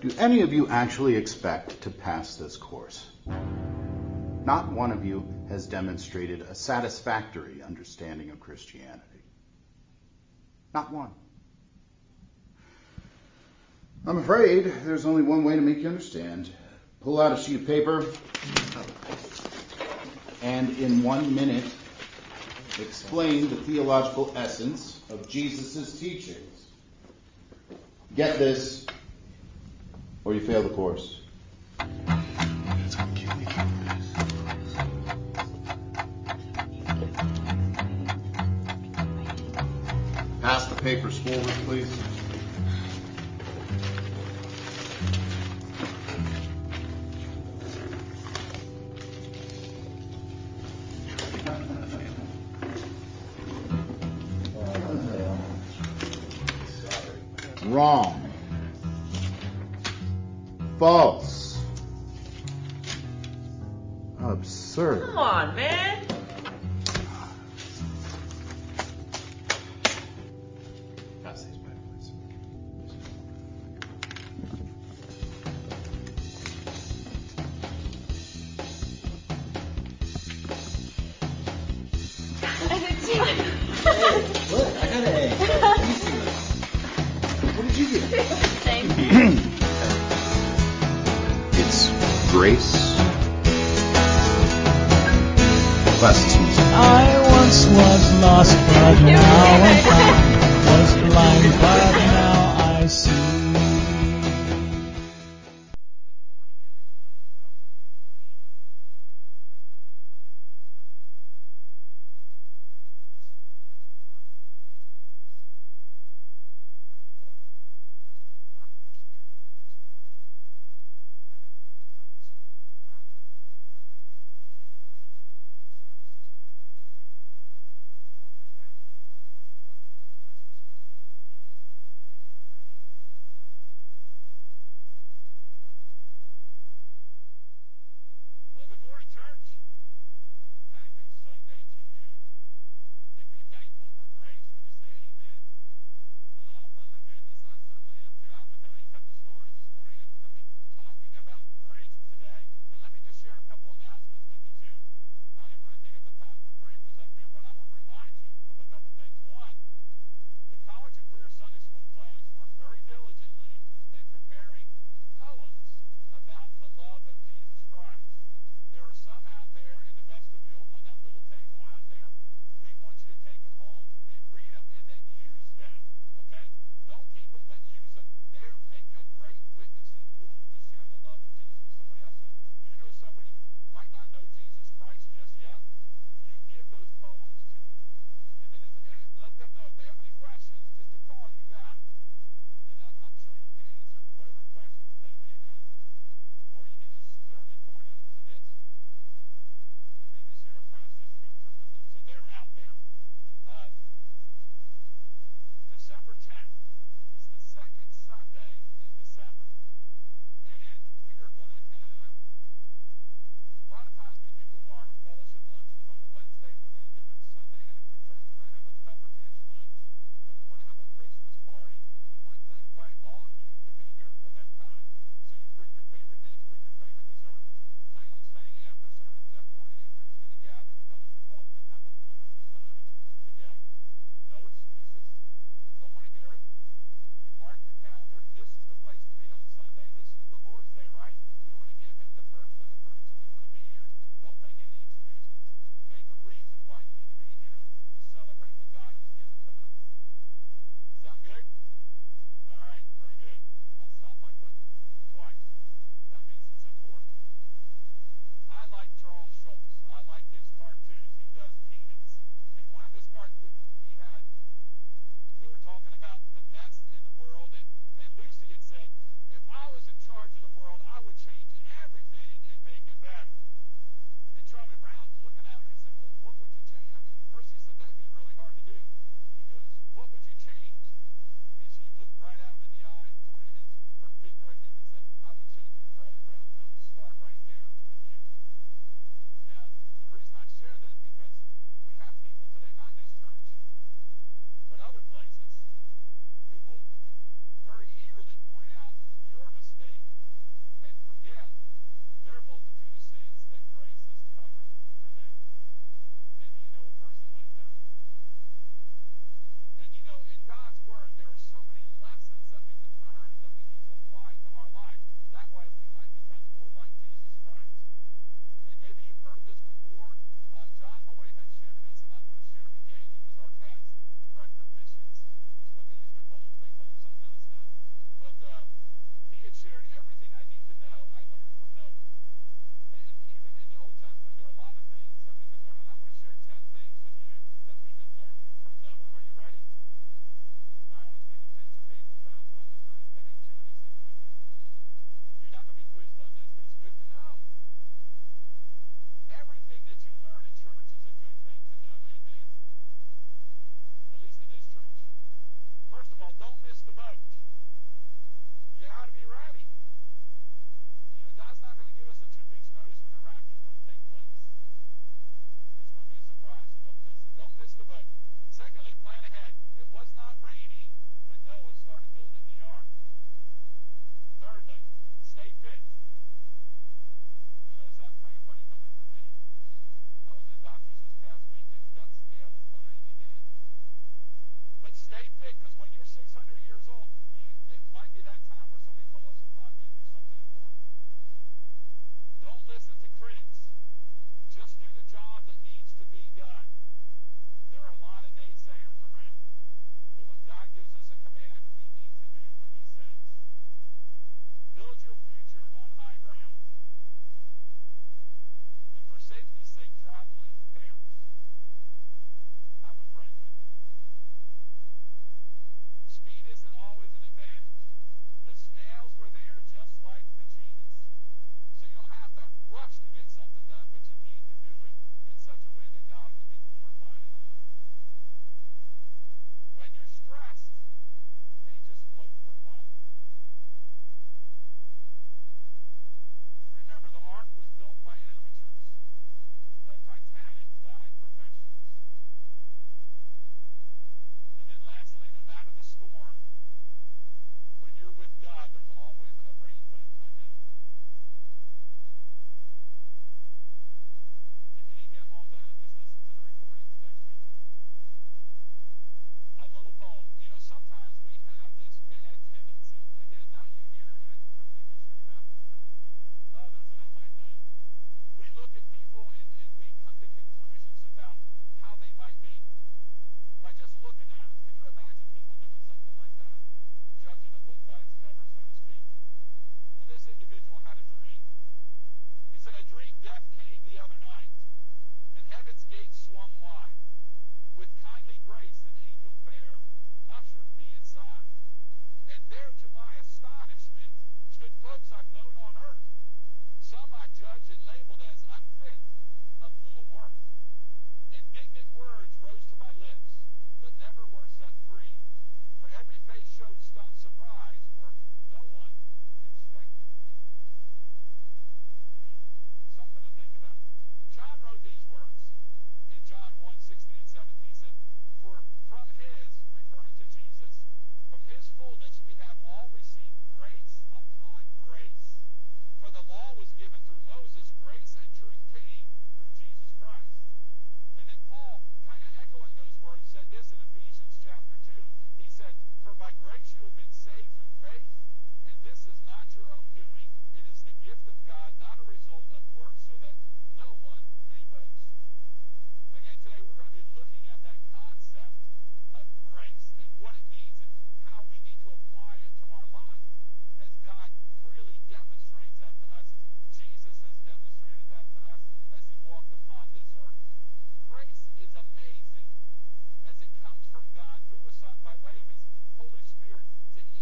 Do any of you actually expect to pass this course? Not one of you has demonstrated a satisfactory understanding of Christianity. Not one. I'm afraid there's only one way to make you understand. Pull out a sheet of paper and in 1 minute explain the theological essence of Jesus' teachings. Get this, or you fail the course. Pass the papers forward, please. Wrong. False. Absurd. Come on, man. What? I got an A. What did you get? Same. It's Grace. Class dismissed. I once was lost, but now I'm found. Was blind, but now I see. grace, you have been saved through faith, and this is not your own doing. It is the gift of God, not a result of works, so that no one may boast. Again, today we're going to be looking at that concept of grace and what it means and how we need to apply it to our life as God freely demonstrates that to us, as Jesus has demonstrated that to us as he walked upon this earth. Grace is amazing as it comes from God through his Son by way of his Holy Spirit to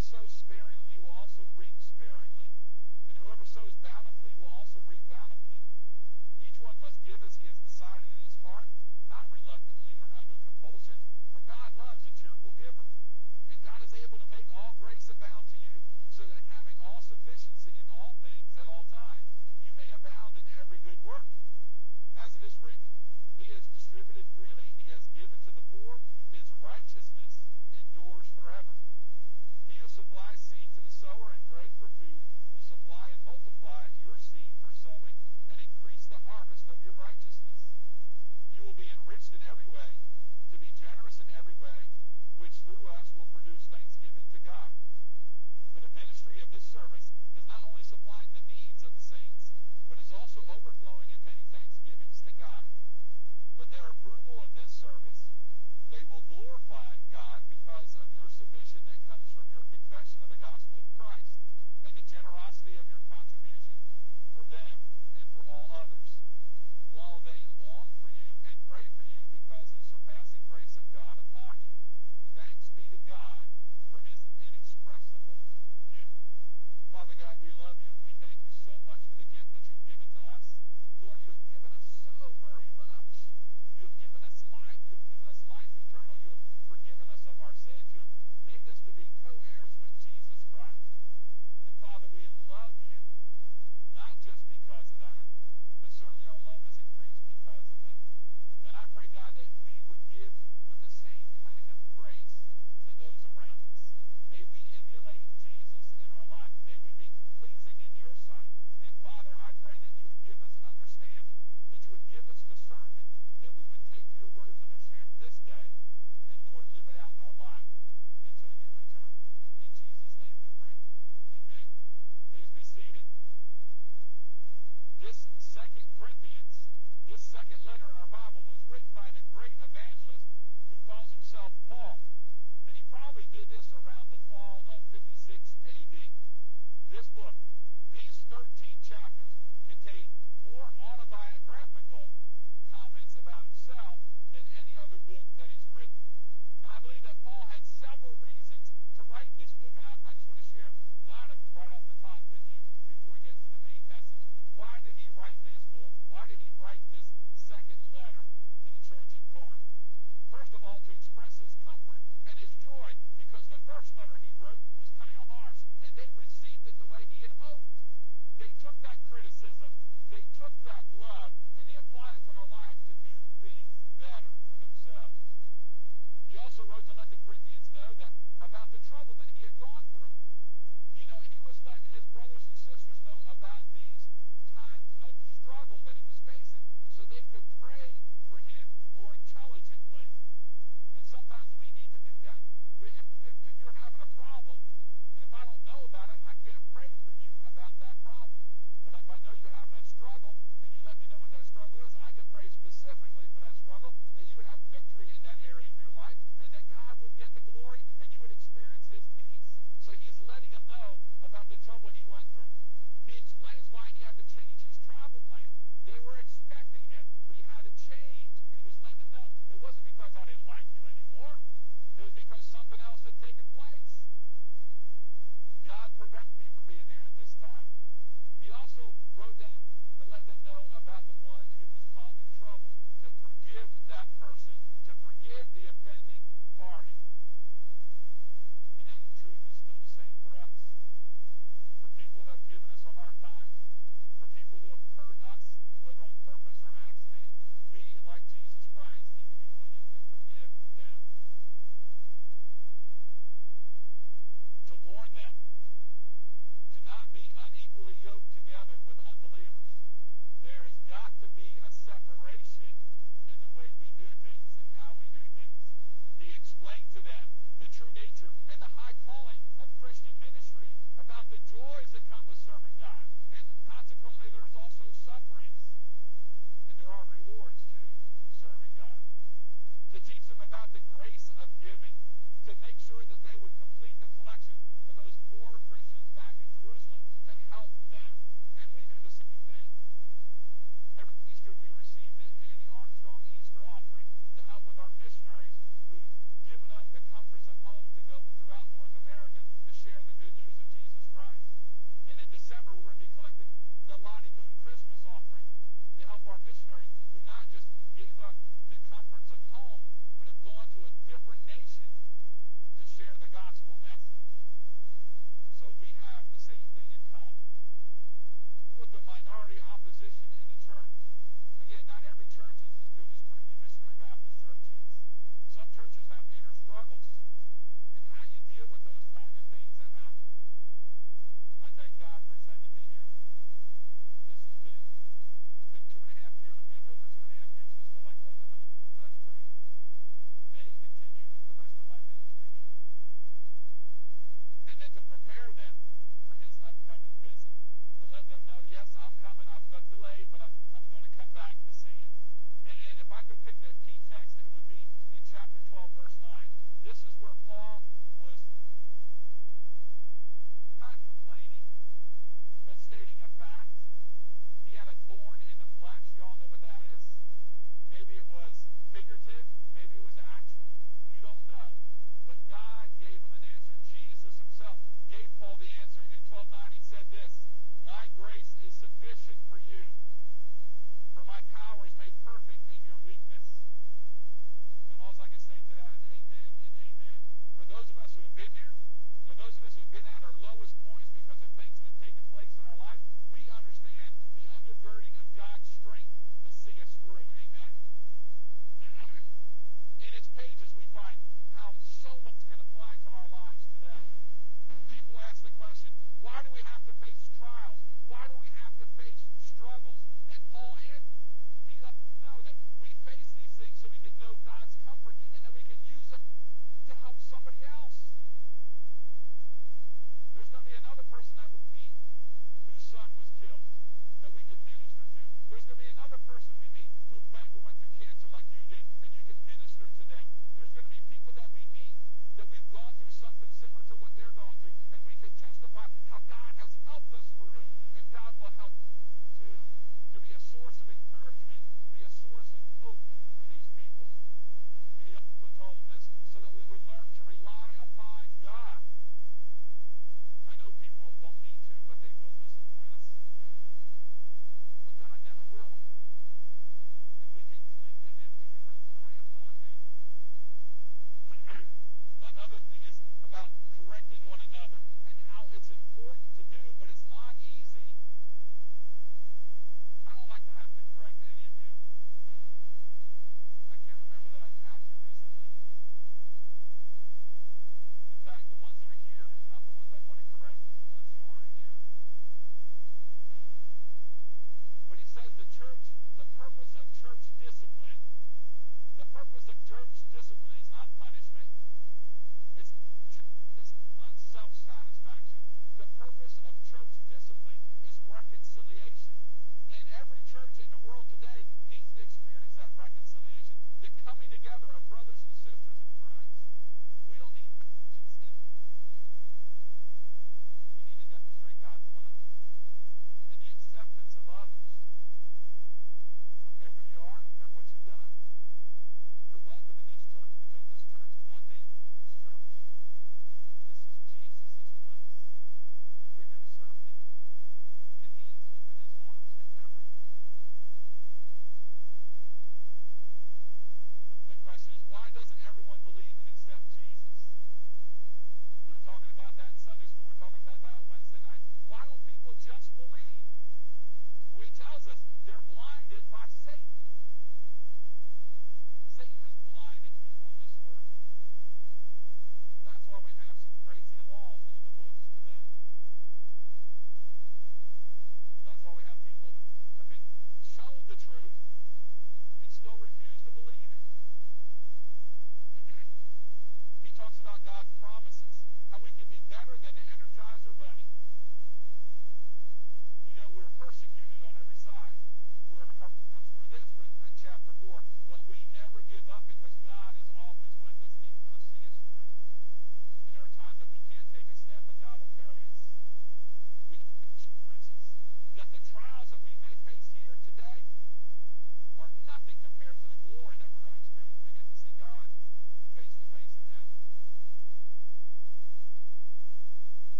sows sparingly will also reap sparingly, and whoever sows bountifully will also reap bountifully. Each one must give as he has decided in his heart, not reluctantly or under compulsion, for God loves a cheerful giver. And God is able to make all grace abound to you, so that having all sufficiency in all things at all times, you may abound in every good work. As it is written, he has distributed freely, he has given to the poor, his righteousness endures forever. He who supplies seed to the sower and bread for food will supply and multiply your seed for sowing and increase the harvest of your righteousness. You will be enriched in every way, to be generous in every way, which through us will produce thanksgiving to God. For the ministry of this service is not only supplying the needs of the saints, but is also overflowing in many thanksgivings to God. But their approval of this service, they will glorify God because of your submission that comes from your confession of the gospel of Christ and the generosity of your contribution for them and for all others, while they long for you and pray for you because of the surpassing grace of God upon you. Thanks be to God for his inexpressible gift. Father God, we love you and we thank you so much for the gift that you've given to us. Lord, you have given us so very much. You have given us life. You have given us life eternal. You have forgiven us of our sins. You have made us to be co-heirs with Jesus Christ. And Father, we love you, not just because of that, but certainly our love is increased because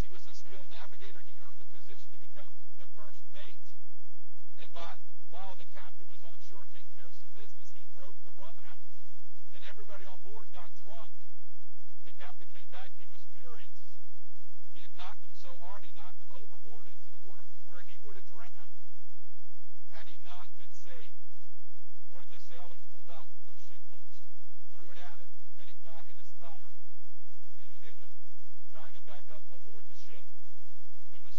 he was a skilled navigator, he earned the position to become the first mate. And while the captain was on shore taking care of some business, he broke the rum out. And everybody on board got drunk. The captain came back, he was furious. He had knocked them so hard, he knocked them overboard into the water, where he would have drowned had he not been saved. One of the sailors pulled out those ship hooks, threw it at him, and it got in his thigh. And he was able to drag him back up aboard the ship. It was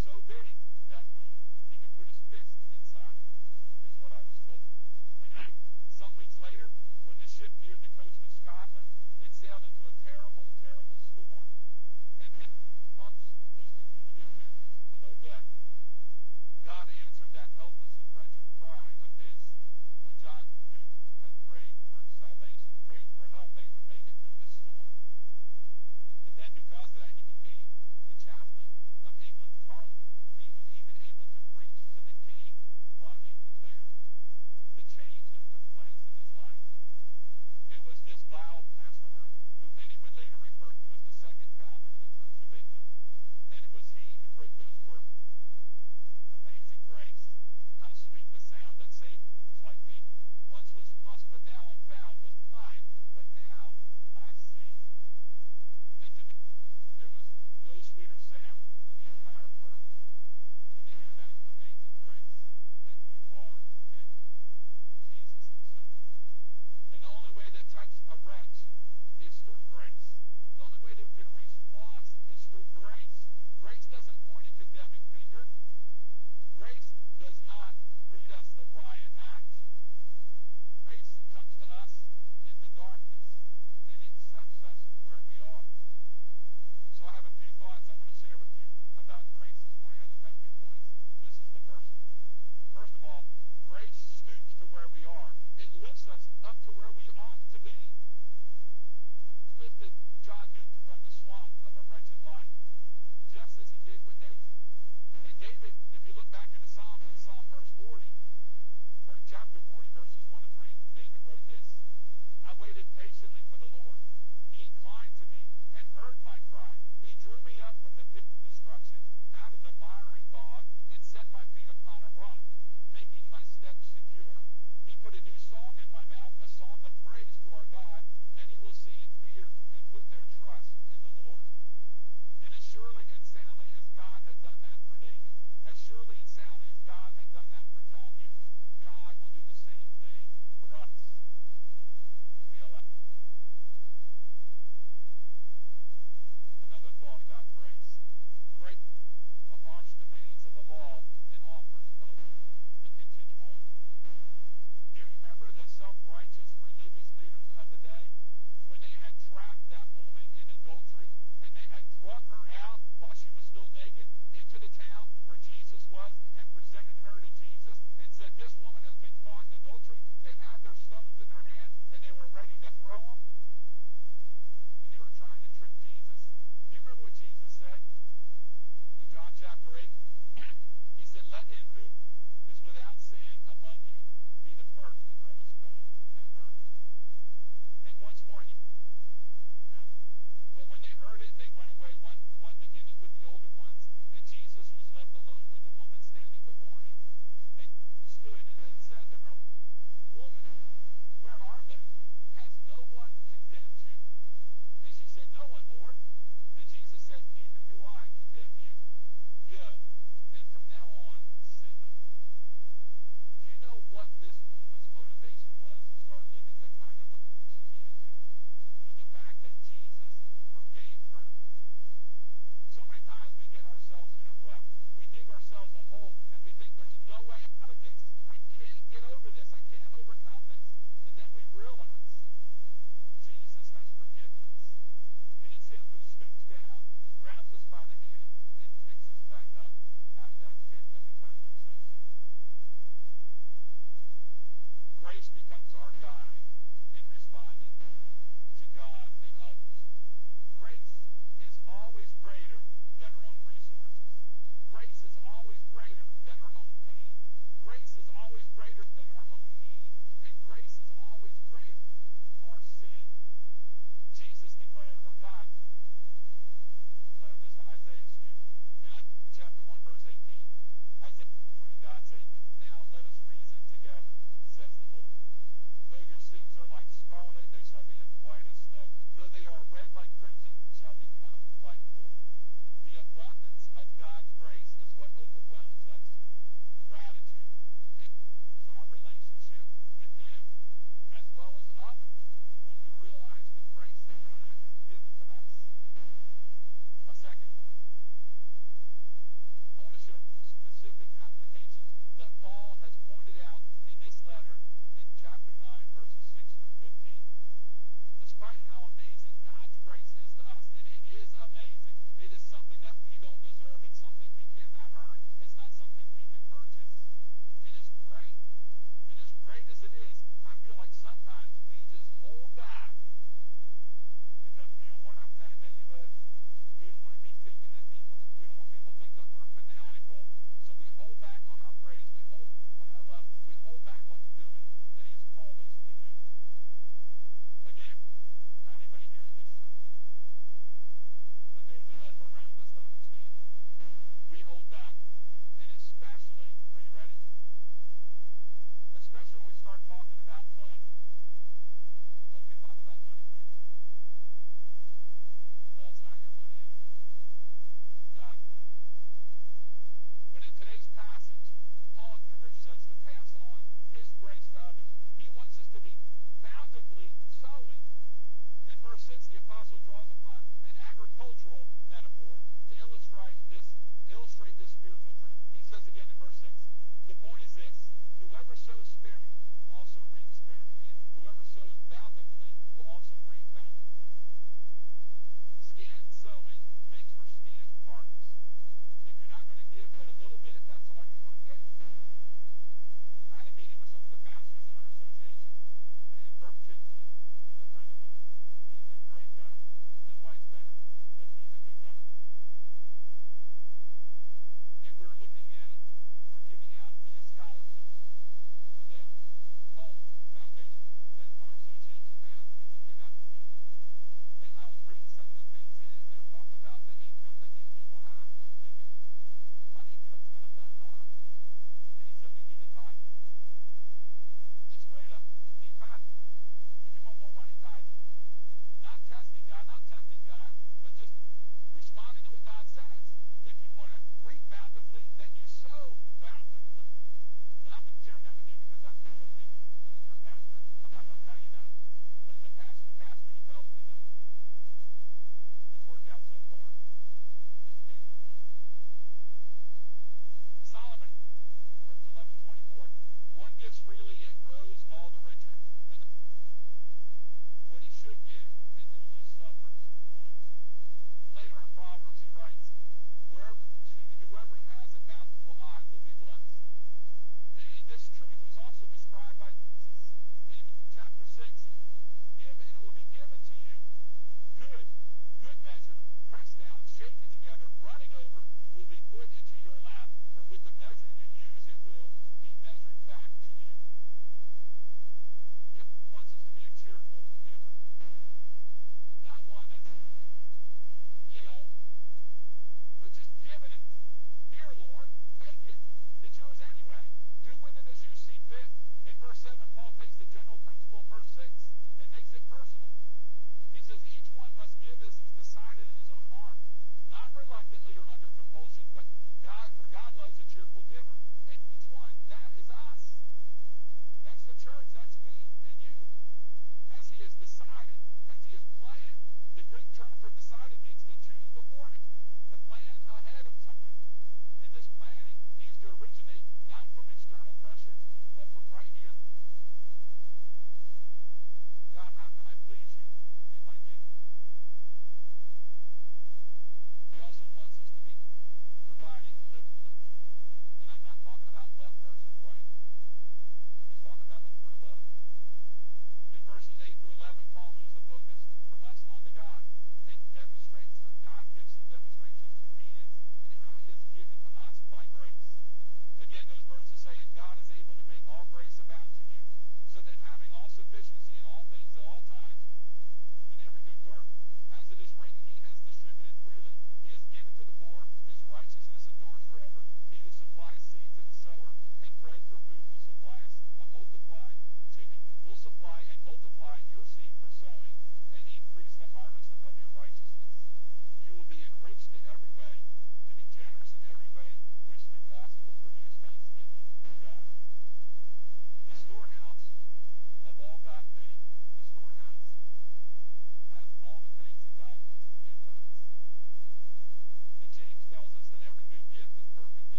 so sparing